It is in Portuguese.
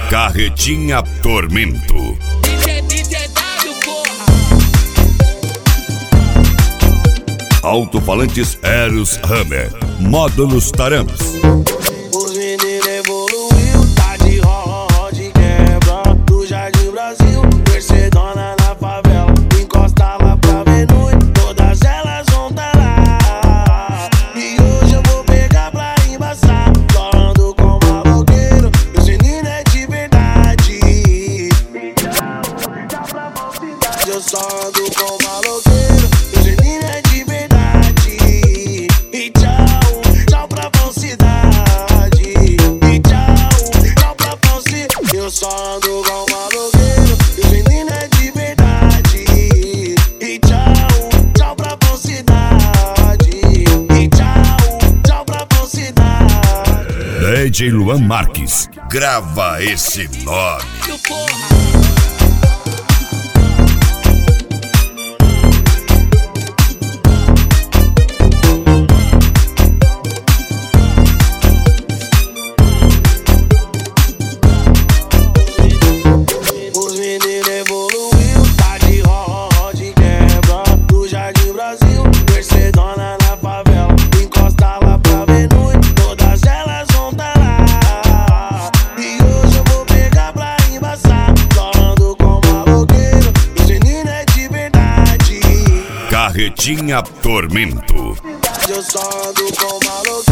Carretinha Tormento. Alto-falantes Eros Hammer. Módulos Tarampes. Os meninos evoluiu, tá de roda de quebra. Do Jardim Brasil, Mercedona na favela. Encosta lá pra Venui, todas elas vão tá lá. E hoje eu vou pegar pra embaçar. Só ando com maloqueiro, os meninos é de verdade. Eu só ando com maloqueiro, os meninos é de verdade. E tchau, tchau pra falsidade. E tchau, tchau pra falsidade. Eu só ando com maloqueiro, os meninos é de verdade. E tchau, tchau pra falsidade. E tchau, tchau pra falsidade. DJ Luan Marques. Grava esse nome. Mercedona na favela, encosta lá pra Venui, todas elas vão tá lá. E hoje eu vou pegar pra embaçar. Só ando com maloqueiro, os meninos é de verdade. Carretinha Tormento. Eu só ando com maloqueiro.